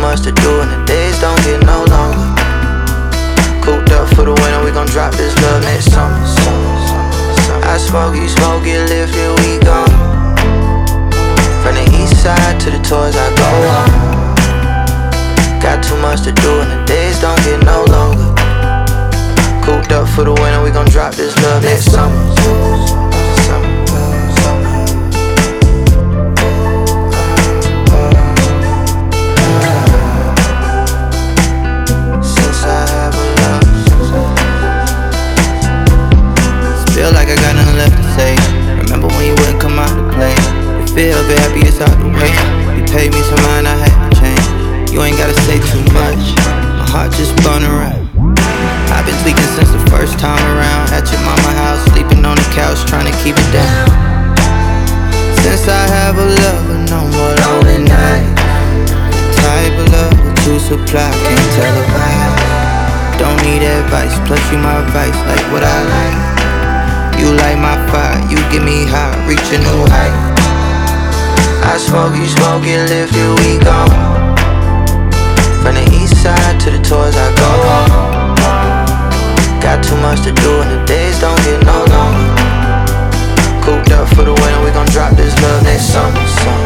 much to do and the days don't get no longer. Cooped up for the winter, we gon' drop this love next summer. I smoke, you smoke, get lit, here we go. From the east side to the tours, I go home. Got too much to do and the days don't get no longer. Cooped up for the winter, we gon' drop this love next summer. Feel like I got nothing left to say. Remember when you wouldn't come out to play? You feel happy, it's out the way. You paid me some mind, I had to change. You ain't gotta say too much, my heart just spun around. I've been tweaking since the first time around. At your mama's house, sleeping on the couch, trying to keep it down. Since I have a lover, no more lonely nights. The type of love that you supply, can't tell a lie. Don't need advice, plus you my vice, like what I like. You light my fire, you get me high, reach a new height. I smoke, you smoke, get lit, here we go. From the east side to the tours, I go home. Got too much to do and the days don't get no longer. Cooped up for the winter, we gon' drop this love next summer.